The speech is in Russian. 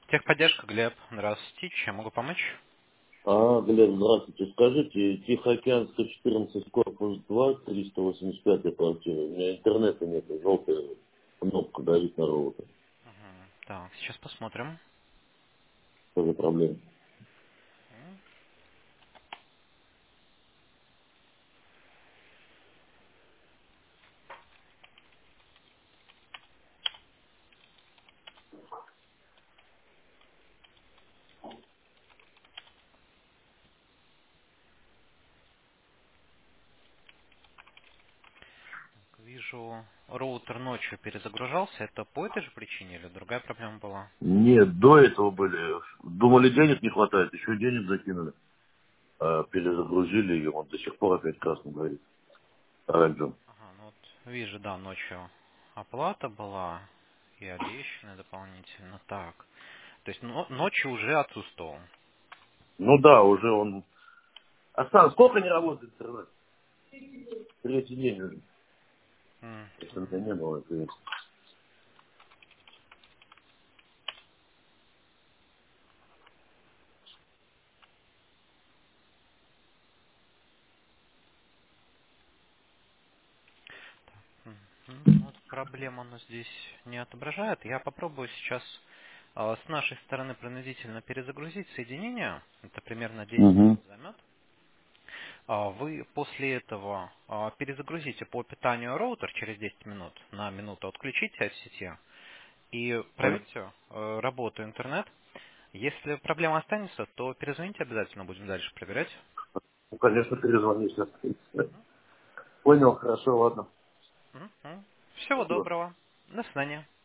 Техподдержка, Глеб. Здравствуйте. Чем могу помочь? Глеб, здравствуйте. Скажите, Тихоокеанская 14, корпус 2, 385 квартира. У меня интернета нет, желтая кнопка давит на роутер. Так, сейчас посмотрим. Что за проблема? Вижу, роутер ночью перезагружался. Это по этой же причине или другая проблема была? Нет, до этого были. Думали, денег не хватает, еще денег закинули. Перезагрузили ее, он до сих пор опять красный горит. Оранжевым. Ага, ну вот вижу, да, ночью оплата была и обещанная дополнительно. Так, то есть ночью уже отсутствовал. Ну да, уже он... Осталось, сколько не работает интернет? Третий день уже. Если у меня не было, это... Ну, вот проблема у нас здесь не отображает. Я попробую сейчас с нашей стороны принудительно перезагрузить соединение. Это примерно 10 Угу. минут займет. Вы после этого перезагрузите по питанию роутер через 10 минут, на минуту отключите от сети и проверьте работу интернет. Если проблема останется, то перезвоните обязательно, будем дальше проверять. Ну, конечно, перезвоню сейчас. Понял, хорошо, ладно. Мгм. Всего Спасибо. доброго. До свидания.